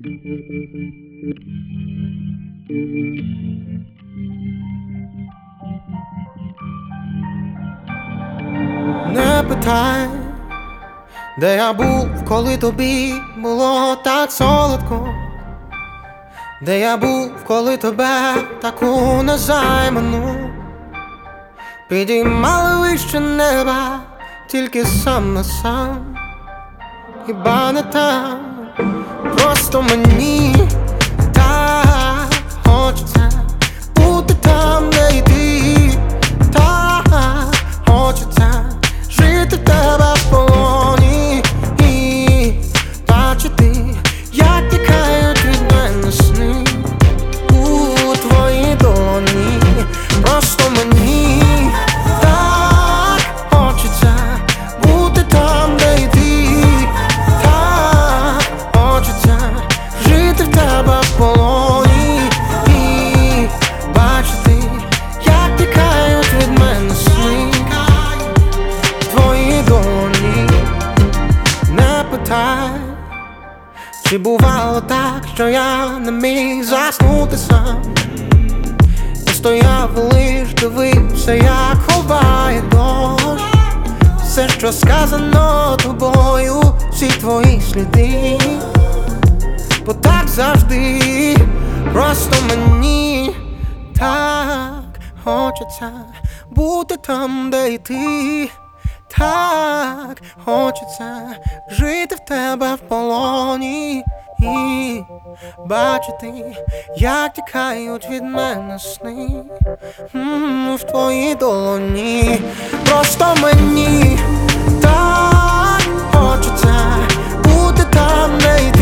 Не питай, де я був, коли тобі було так солодко, де я був, коли тебе таку незайману підіймали вище неба, тільки сам на сам. Хіба не там, просто мені так хочеться бути там, де й ти. Так хочеться жити в тебе в полоні і бачити, як тікають від мене сни у твоїй долоні. Просто мені так хочеться бути там, де й ти. Так хочеться жити в тебе в полоні і бачити, як тікають від мене сни в твоїй долоні. Не питай, чи бувало так, що я не міг заснути сам. Я стояв і лиш дивився, як ховає дощ все, що сказано тобою, всі твої сліди. Бо так завжди, просто мені так хочеться бути там, де й ти. Так хочеться жити в тебе в полоні і бачити, як тікають від мене сни в твоїй долоні. Просто мені так хочеться бути там, де й